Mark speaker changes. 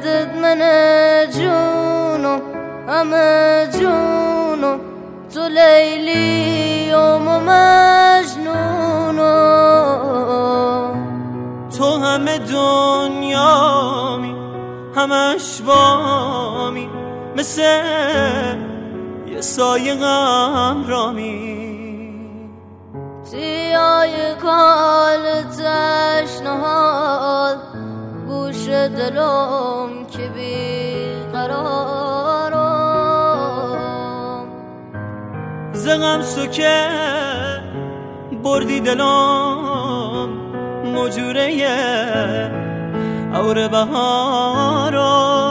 Speaker 1: دد من جونو همه جونو تو لیلی و مجنونو
Speaker 2: تو همه دنیامی همش بامی مثل یه سایه غمرامی
Speaker 1: تیای کال تشنهاد گوش دلم که بیقرارم
Speaker 2: ز غم سکه بردی دلم مجوره اور بهارم